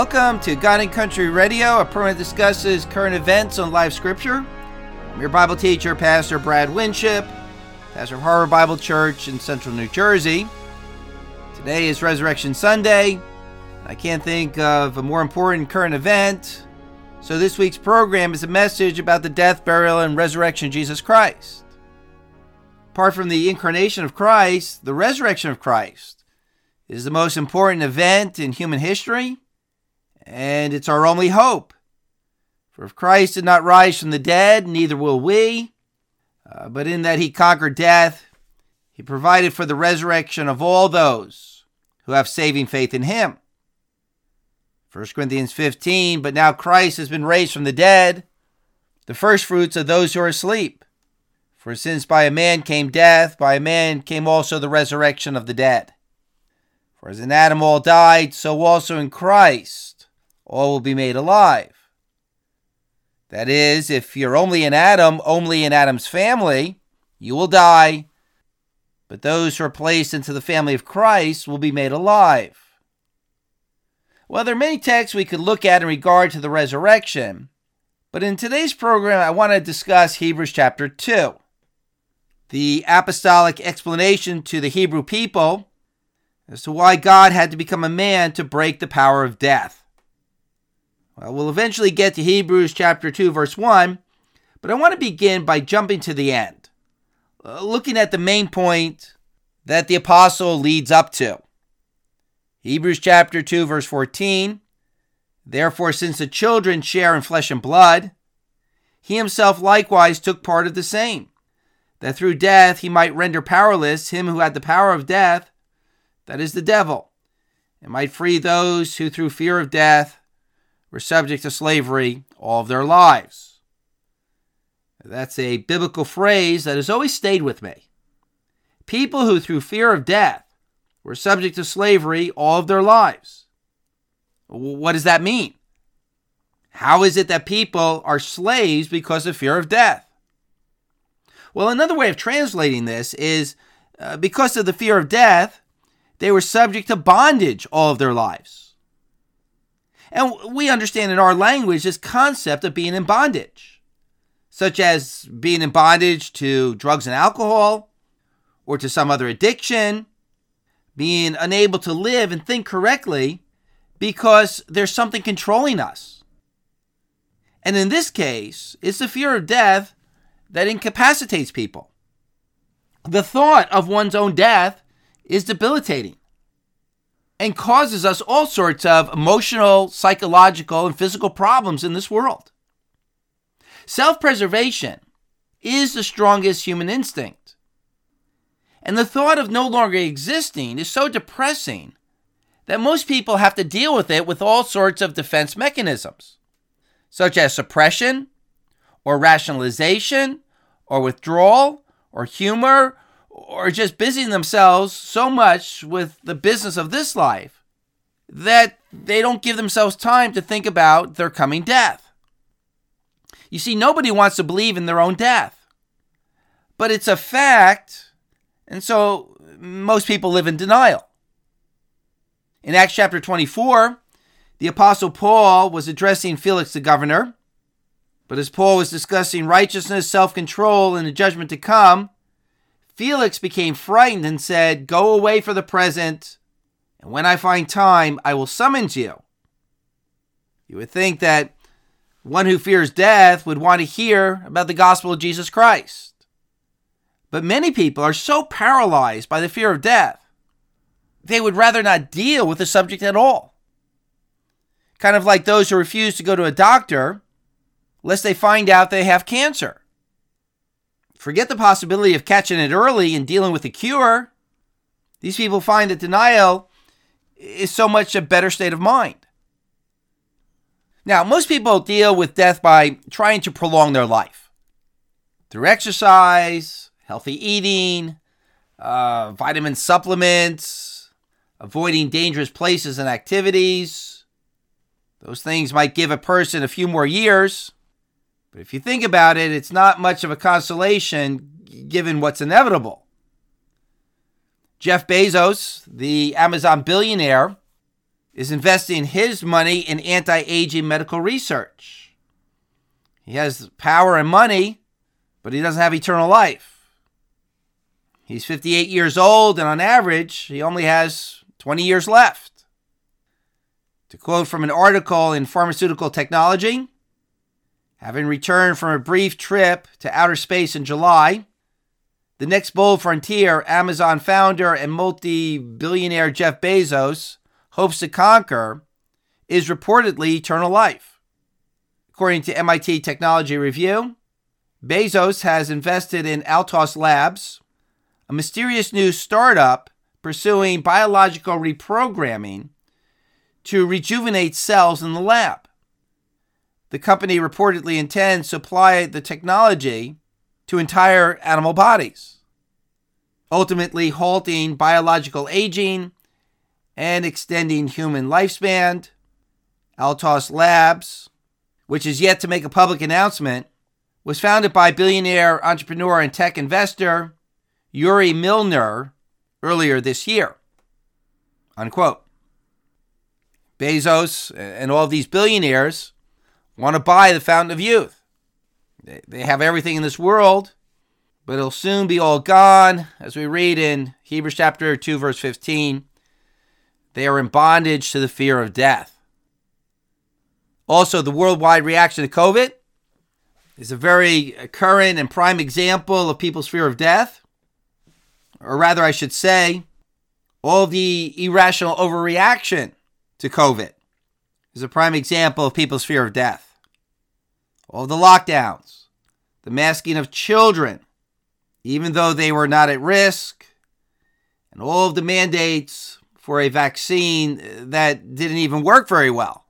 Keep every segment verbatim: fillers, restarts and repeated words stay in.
Welcome to God and Country Radio, a program that discusses current events on live scripture. I'm your Bible teacher, Pastor Brad Winship, pastor of Harbor Bible Church in Central New Jersey. Today is Resurrection Sunday. I can't think of a more important current event. So this week's program is a message about the death, burial, and resurrection of Jesus Christ. Apart from the incarnation of Christ, the resurrection of Christ is the most important event in human history, and it's our only hope. For if Christ did not rise from the dead, neither will we. Uh, but in that he conquered death, he provided for the resurrection of all those who have saving faith in him. First Corinthians fifteen, but now Christ has been raised from the dead, the firstfruits of those who are asleep. For since by a man came death, by a man came also the resurrection of the dead. For as in Adam all died, so also in Christ all will be made alive. That is, if you're only in Adam, only in Adam's family, you will die. But those who are placed into the family of Christ will be made alive. Well, there are many texts we could look at in regard to the resurrection. But in today's program, I want to discuss Hebrews chapter two. The apostolic explanation to the Hebrew people as to why God had to become a man to break the power of death. Well, we'll eventually get to Hebrews chapter two, verse one, but I want to begin by jumping to the end, uh, looking at the main point that the apostle leads up to. Hebrews chapter two, verse fourteen, therefore, since the children share in flesh and blood, he himself likewise took part of the same, that through death he might render powerless him who had the power of death, that is the devil, and might free those who through fear of death were subject to slavery all of their lives. That's a biblical phrase that has always stayed with me. People who through fear of death were subject to slavery all of their lives. What does that mean? How is it that people are slaves because of fear of death? Well, another way of translating this is uh, because of the fear of death, they were subject to bondage all of their lives. And we understand in our language this concept of being in bondage, such as being in bondage to drugs and alcohol, or to some other addiction, being unable to live and think correctly because there's something controlling us. And in this case, it's the fear of death that incapacitates people. The thought of one's own death is debilitating and causes us all sorts of emotional, psychological, and physical problems in this world. Self-preservation is the strongest human instinct. And the thought of no longer existing is so depressing that most people have to deal with it with all sorts of defense mechanisms, such as suppression, or rationalization, or withdrawal, or humor, or just busying themselves so much with the business of this life that they don't give themselves time to think about their coming death. You see, nobody wants to believe in their own death, but it's a fact, and so most people live in denial. In Acts chapter twenty-four, the apostle Paul was addressing Felix the governor, but as Paul was discussing righteousness, self-control, and the judgment to come, Felix became frightened and said, "Go away for the present, and when I find time, I will summons you." You would think that one who fears death would want to hear about the gospel of Jesus Christ. But many people are so paralyzed by the fear of death, they would rather not deal with the subject at all. Kind of like those who refuse to go to a doctor lest they find out they have cancer. Forget the possibility of catching it early and dealing with a cure. These people find that denial is so much a better state of mind. Now, most people deal with death by trying to prolong their life through exercise, healthy eating, uh, vitamin supplements, avoiding dangerous places and activities. Those things might give a person a few more years, but if you think about it, it's not much of a consolation given what's inevitable. Jeff Bezos, the Amazon billionaire, is investing his money in anti-aging medical research. He has power and money, but he doesn't have eternal life. He's fifty-eight years old, and on average, he only has twenty years left. To quote from an article in Pharmaceutical Technology, having returned from a brief trip to outer space in July, the next bold frontier Amazon founder and multi-billionaire Jeff Bezos hopes to conquer is reportedly eternal life. According to M I T Technology Review, Bezos has invested in Altos Labs, a mysterious new startup pursuing biological reprogramming to rejuvenate cells in the lab. The company reportedly intends to apply the technology to entire animal bodies, ultimately halting biological aging and extending human lifespan. Altos Labs, which is yet to make a public announcement, was founded by billionaire entrepreneur and tech investor Yuri Milner earlier this year. Unquote. Bezos and all these billionaires want to buy the fountain of youth. They have everything in this world, but it'll soon be all gone. As we read in Hebrews chapter two, verse fifteen, they are in bondage to the fear of death. Also, the worldwide reaction to COVID is a very current and prime example of people's fear of death. Or rather, I should say, all the irrational overreaction to COVID is a prime example of people's fear of death. All the lockdowns, the masking of children, even though they were not at risk, and all of the mandates for a vaccine that didn't even work very well.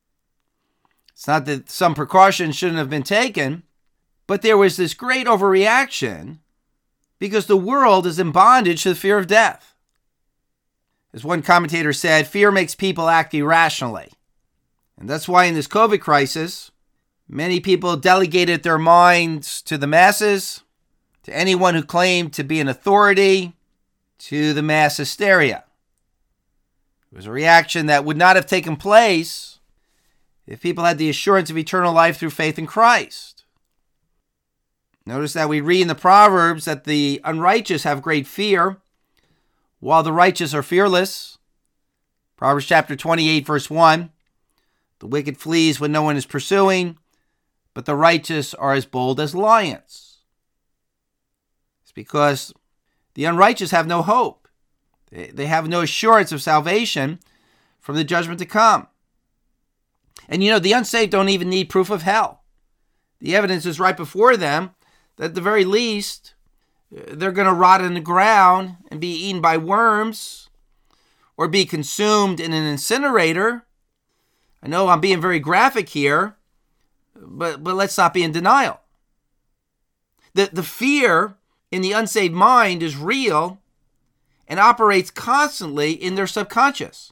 It's not that some precautions shouldn't have been taken, but there was this great overreaction because the world is in bondage to the fear of death. As one commentator said, fear makes people act irrationally. And that's why in this COVID crisis, many people delegated their minds to the masses, to anyone who claimed to be an authority, to the mass hysteria. It was a reaction that would not have taken place if people had the assurance of eternal life through faith in Christ. Notice that we read in the Proverbs that the unrighteous have great fear, while the righteous are fearless. Proverbs chapter twenty-eight, verse one, the wicked flees when no one is pursuing, but the righteous are as bold as lions. It's because the unrighteous have no hope. They have no assurance of salvation from the judgment to come. And you know, the unsaved don't even need proof of hell. The evidence is right before them that at the very least, they're going to rot in the ground and be eaten by worms or be consumed in an incinerator. I know I'm being very graphic here, but, but let's not be in denial. The, the fear in the unsaved mind is real and operates constantly in their subconscious.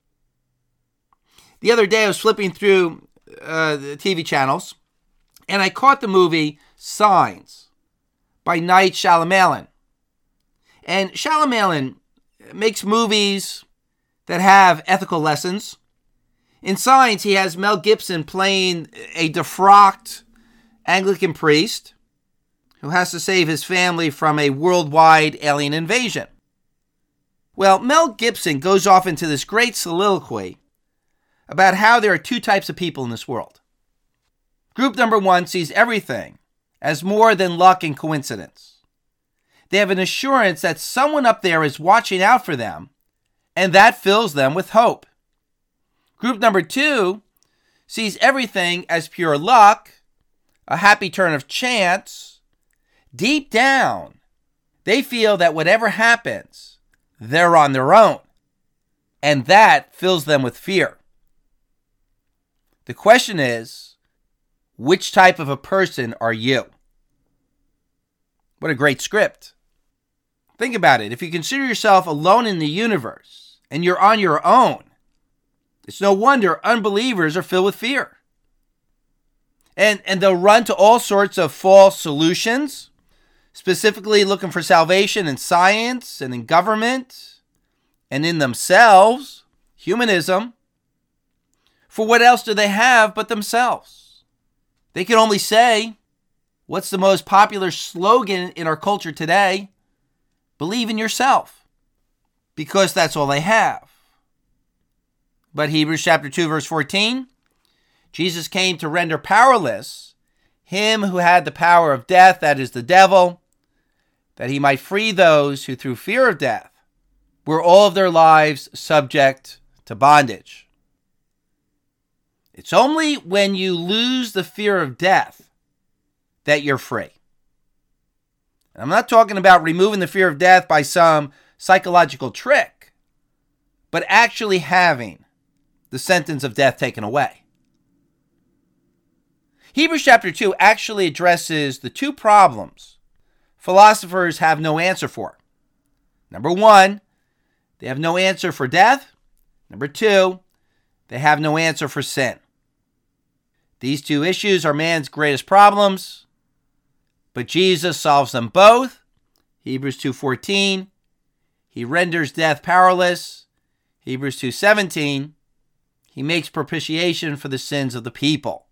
The other day I was flipping through uh, the T V channels and I caught the movie Signs by Night Shyamalan. And Shyamalan makes movies that have ethical lessons. In Signs, he has Mel Gibson playing a defrocked Anglican priest who has to save his family from a worldwide alien invasion. Well, Mel Gibson goes off into this great soliloquy about how there are two types of people in this world. Group number one sees everything as more than luck and coincidence. They have an assurance that someone up there is watching out for them, and that fills them with hope. Group number two sees everything as pure luck, a happy turn of chance. Deep down, they feel that whatever happens, they're on their own, and that fills them with fear. The question is, which type of a person are you? What a great script. Think about it. If you consider yourself alone in the universe and you're on your own, it's no wonder unbelievers are filled with fear. And, and they'll run to all sorts of false solutions, specifically looking for salvation in science and in government and in themselves, humanism. For what else do they have but themselves? They can only say, what's the most popular slogan in our culture today? Believe in yourself, because that's all they have. But Hebrews chapter two, verse fourteen, Jesus came to render powerless him who had the power of death, that is the devil, that he might free those who through fear of death were all of their lives subject to bondage. It's only when you lose the fear of death that you're free. I'm not talking about removing the fear of death by some psychological trick, but actually having the sentence of death taken away. Hebrews chapter two actually addresses the two problems philosophers have no answer for. Number one, they have no answer for death. Number two, they have no answer for sin. These two issues are man's greatest problems, but Jesus solves them both. Hebrews two fourteen, he renders death powerless. Hebrews two seventeen, he makes propitiation for the sins of the people.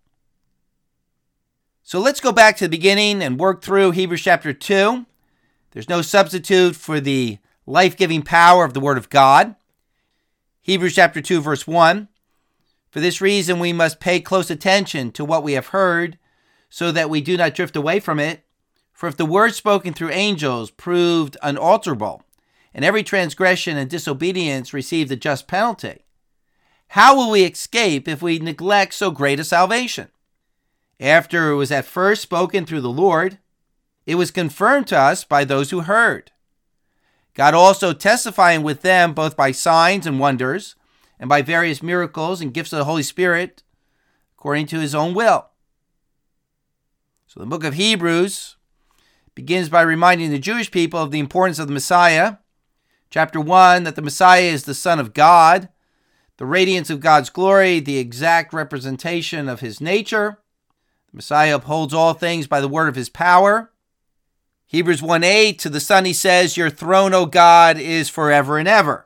So let's go back to the beginning and work through Hebrews chapter two. There's no substitute for the life-giving power of the Word of God. Hebrews chapter two, verse one, for this reason we must pay close attention to what we have heard, so that we do not drift away from it. For if the word spoken through angels proved unalterable, and every transgression and disobedience received a just penalty, how will we escape if we neglect so great a salvation? After it was at first spoken through the Lord, it was confirmed to us by those who heard. God also testifying with them both by signs and wonders, and by various miracles and gifts of the Holy Spirit, according to his own will. So the book of Hebrews begins by reminding the Jewish people of the importance of the Messiah. Chapter one, that the Messiah is the Son of God, the radiance of God's glory, the exact representation of his nature. The Messiah upholds all things by the word of his power. Hebrews one eight, to the Son he says, your throne, O God, is forever and ever.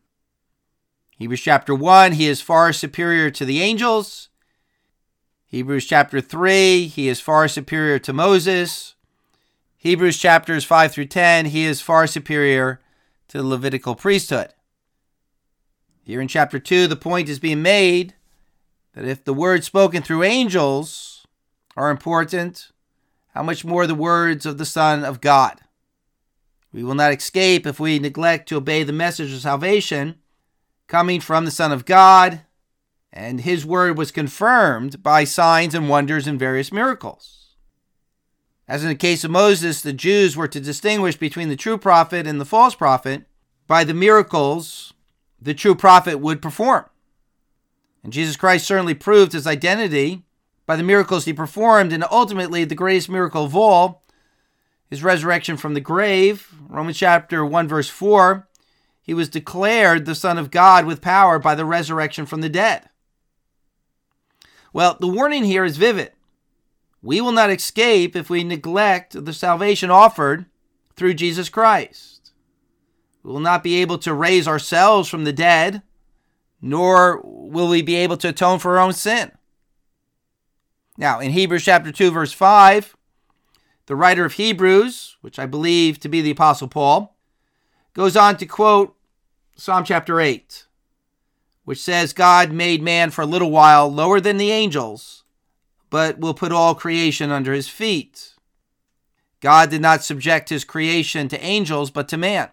Hebrews chapter one, he is far superior to the angels. Hebrews chapter three, he is far superior to Moses. Hebrews chapters five through ten, he is far superior to the Levitical priesthood. Here in chapter two, the point is being made that if the words spoken through angels are important, how much more the words of the Son of God? We will not escape if we neglect to obey the message of salvation coming from the Son of God, and his word was confirmed by signs and wonders and various miracles. As in the case of Moses, the Jews were to distinguish between the true prophet and the false prophet by the miracles the true prophet would perform. And Jesus Christ certainly proved his identity by the miracles he performed, and ultimately the greatest miracle of all, his resurrection from the grave. Romans chapter one, verse four, he was declared the Son of God with power by the resurrection from the dead. Well, the warning here is vivid. We will not escape if we neglect the salvation offered through Jesus Christ. We will not be able to raise ourselves from the dead, nor will we be able to atone for our own sin. Now, in Hebrews chapter two, verse five, the writer of Hebrews, which I believe to be the Apostle Paul, goes on to quote Psalm chapter eight, which says, God made man for a little while lower than the angels, but will put all creation under his feet. God did not subject his creation to angels, but to man.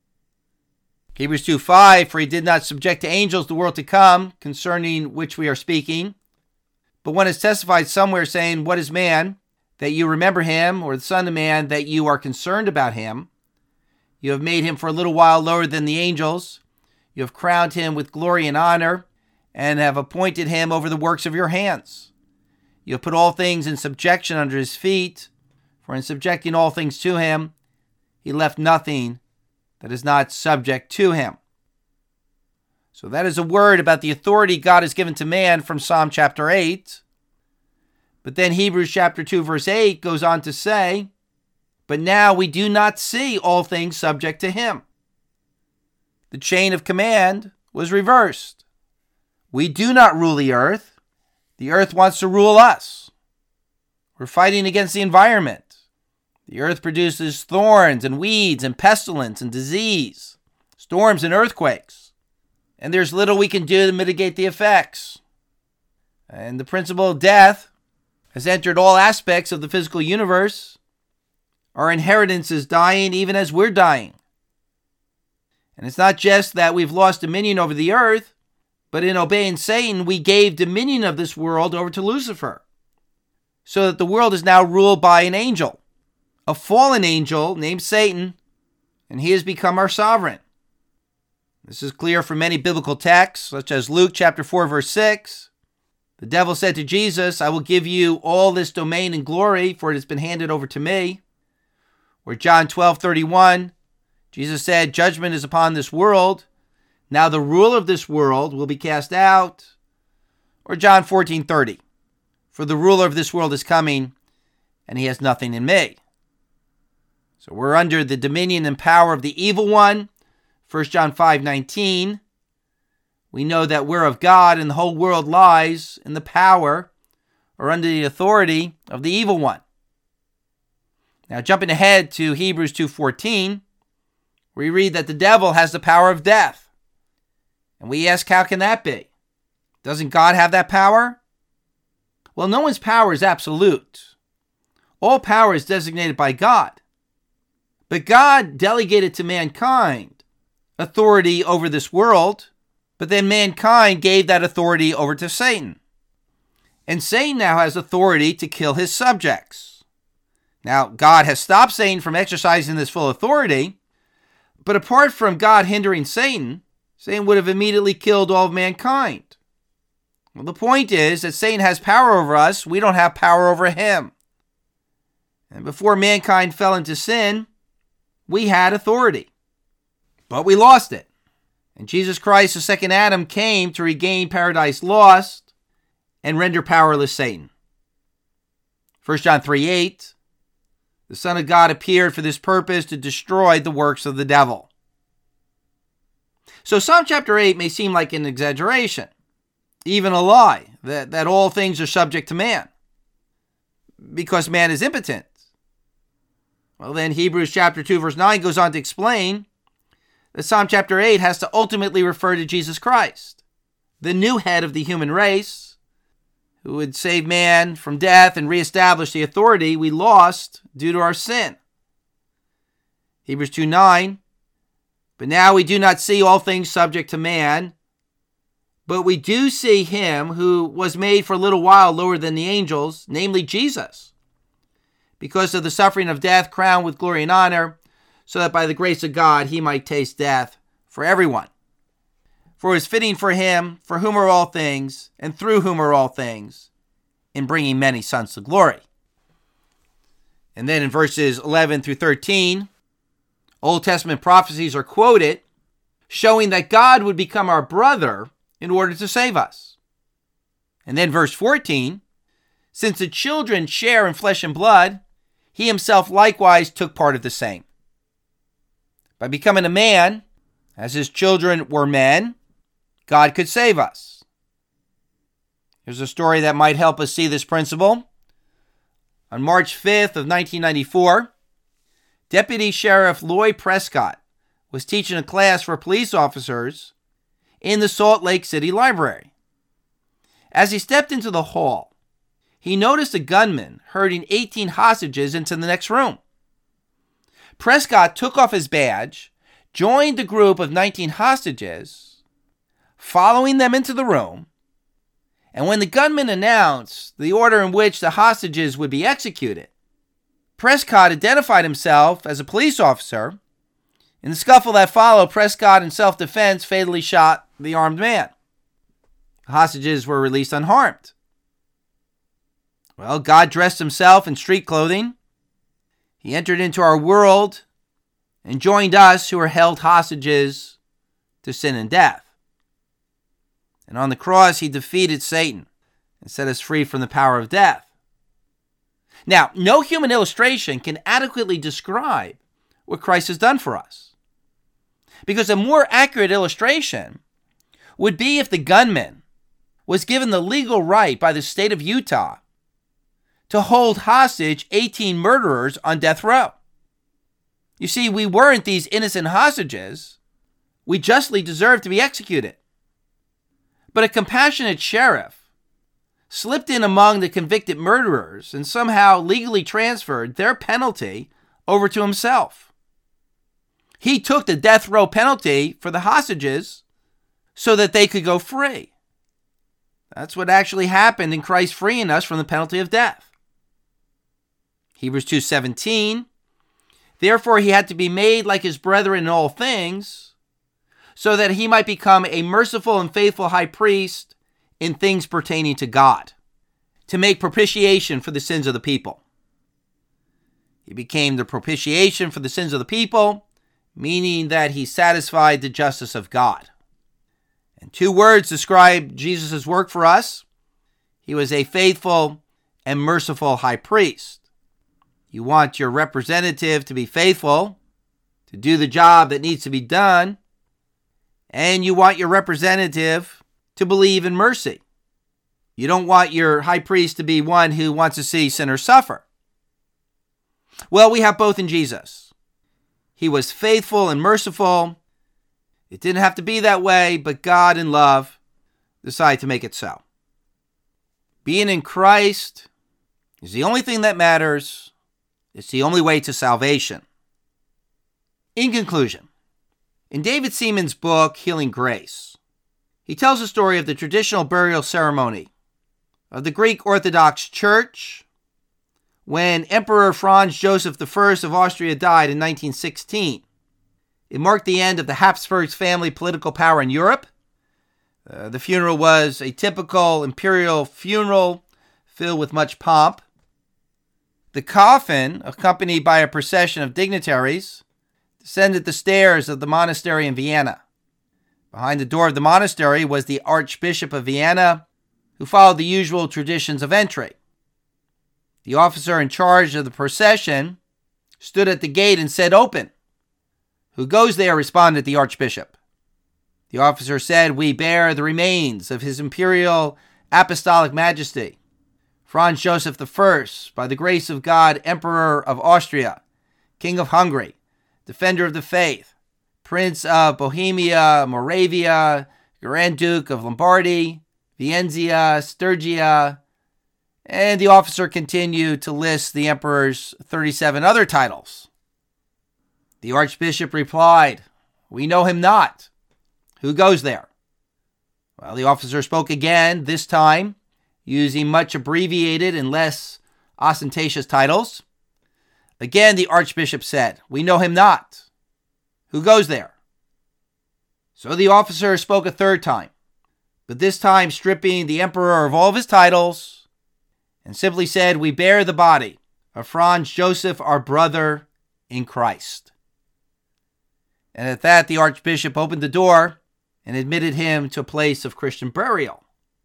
Hebrews two five, for he did not subject to angels the world to come, concerning which we are speaking. But one has testified somewhere saying, what is man, that you remember him, or the son of man, that you are concerned about him? You have made him for a little while lower than the angels. You have crowned him with glory and honor, and have appointed him over the works of your hands. You have put all things in subjection under his feet, for in subjecting all things to him, he left nothing that is not subject to him. So that is a word about the authority God has given to man from Psalm chapter eight. But then Hebrews chapter two, verse eight goes on to say, but now we do not see all things subject to him. The chain of command was reversed. We do not rule the earth. The earth wants to rule us. We're fighting against the environment. The earth produces thorns and weeds and pestilence and disease, storms and earthquakes. And there's little we can do to mitigate the effects. And the principle of death has entered all aspects of the physical universe. Our inheritance is dying even as we're dying. And it's not just that we've lost dominion over the earth, but in obeying Satan, we gave dominion of this world over to Lucifer, so that the world is now ruled by an angel, a fallen angel named Satan, and he has become our sovereign. This is clear from many biblical texts, such as Luke chapter four, verse six. The devil said to Jesus, "I will give you all this domain and glory, for it has been handed over to me." Or John twelve, thirty-one, Jesus said, "Judgment is upon this world. Now the ruler of this world will be cast out." Or John fourteen, thirty, "For the ruler of this world is coming, and he has nothing in me." So we're under the dominion and power of the evil one. First John five, nineteen. We know that we're of God, and the whole world lies in the power or under the authority of the evil one. Now jumping ahead to Hebrews two fourteen, we read that the devil has the power of death. And we ask, how can that be? Doesn't God have that power? Well, no one's power is absolute. All power is designated by God. But God delegated to mankind authority over this world, but then mankind gave that authority over to Satan. And Satan now has authority to kill his subjects. Now, God has stopped Satan from exercising this full authority, but apart from God hindering Satan, Satan would have immediately killed all of mankind. Well, the point is that Satan has power over us. We don't have power over him. And before mankind fell into sin, we had authority, but we lost it. And Jesus Christ, the second Adam, came to regain paradise lost and render powerless Satan. First John three, eight, the Son of God appeared for this purpose, to destroy the works of the devil. So Psalm chapter eight may seem like an exaggeration, even a lie, that, that all things are subject to man, because man is impotent. Well, then Hebrews chapter two, verse nine goes on to explain that Psalm chapter eight has to ultimately refer to Jesus Christ, the new head of the human race, who would save man from death and reestablish the authority we lost due to our sin. Hebrews two nine, but now we do not see all things subject to man, but we do see him who was made for a little while lower than the angels, namely Jesus, because of the suffering of death, crowned with glory and honor, so that by the grace of God he might taste death for everyone. For it is fitting for him, for whom are all things, and through whom are all things, in bringing many sons to glory. And then in verses eleven through thirteen, Old Testament prophecies are quoted, showing that God would become our brother in order to save us. And then verse fourteen, since the children share in flesh and blood, he himself likewise took part of the same. By becoming a man, as his children were men, God could save us. Here's a story that might help us see this principle. On March fifth of nineteen ninety-four, Deputy Sheriff Lloyd Prescott was teaching a class for police officers in the Salt Lake City Library. As he stepped into the hall, he noticed a gunman herding eighteen hostages into the next room. Prescott took off his badge, joined the group of nineteen hostages, following them into the room, and when the gunman announced the order in which the hostages would be executed, Prescott identified himself as a police officer. In the scuffle that followed, Prescott, in self-defense, fatally shot the armed man. The hostages were released unharmed. Well, God dressed himself in street clothing. He entered into our world and joined us who were held hostages to sin and death. And on the cross, he defeated Satan and set us free from the power of death. Now, no human illustration can adequately describe what Christ has done for us, because a more accurate illustration would be if the gunman was given the legal right by the state of Utah to hold hostage eighteen murderers on death row. You see, we weren't these innocent hostages. We justly deserved to be executed. But a compassionate sheriff slipped in among the convicted murderers and somehow legally transferred their penalty over to himself. He took the death row penalty for the hostages so that they could go free. That's what actually happened in Christ freeing us from the penalty of death. Hebrews two seventeen, therefore he had to be made like his brethren in all things, so that he might become a merciful and faithful high priest in things pertaining to God, to make propitiation for the sins of the people. He became the propitiation for the sins of the people, meaning that he satisfied the justice of God. And two words describe Jesus' work for us. He was a faithful and merciful high priest. You want your representative to be faithful, to do the job that needs to be done, and you want your representative to believe in mercy. You don't want your high priest to be one who wants to see sinners suffer. Well, we have both in Jesus. He was faithful and merciful. It didn't have to be that way, but God in love decided to make it so. Being in Christ is the only thing that matters. It's the only way to salvation. In conclusion, in David Seaman's book, Healing Grace, he tells the story of the traditional burial ceremony of the Greek Orthodox Church when Emperor Franz Joseph the First of Austria died in nineteen sixteen. It marked the end of the Habsburg family political power in Europe. Uh, the funeral was a typical imperial funeral filled with much pomp. The coffin, accompanied by a procession of dignitaries, descended the stairs of the monastery in Vienna. Behind the door of the monastery was the Archbishop of Vienna, who followed the usual traditions of entry. The officer in charge of the procession stood at the gate and said, "Open." "Who goes there?" responded the Archbishop. The officer said, "We bear the remains of His Imperial Apostolic Majesty, Franz Joseph the First, by the grace of God, Emperor of Austria, King of Hungary, Defender of the Faith, Prince of Bohemia, Moravia, Grand Duke of Lombardy, Vienzia, Styria," and the officer continued to list the emperor's thirty-seven other titles. The Archbishop replied, "We know him not. Who goes there?" Well, the officer spoke again, this time using much abbreviated and less ostentatious titles. Again, the Archbishop said, "We know him not. Who goes there?" So the officer spoke a third time, but this time stripping the emperor of all of his titles, and simply said, "We bear the body of Franz Joseph, our brother in Christ." And at that, the Archbishop opened the door and admitted him to a place of Christian burial.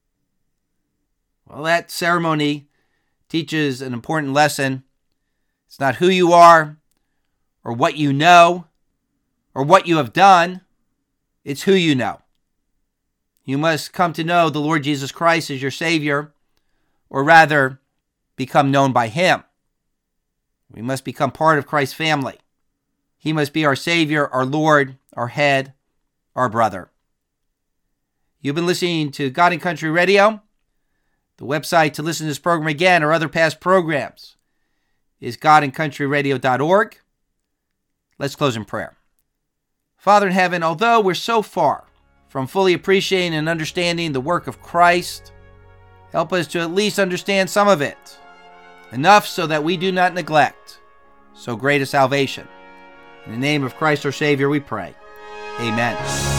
Well, that ceremony teaches an important lesson. It's not who you are, or what you know, or what you have done. It's who you know. You must come to know the Lord Jesus Christ as your Savior, or rather, become known by Him. We must become part of Christ's family. He must be our Savior, our Lord, our head, our brother. You've been listening to God and Country Radio. The website to listen to this program again or other past programs is god and country radio dot org. Let's close in prayer. Father in heaven, although we're so far from fully appreciating and understanding the work of Christ, help us to at least understand some of it, enough so that we do not neglect so great a salvation. In the name of Christ our Savior we pray. Amen.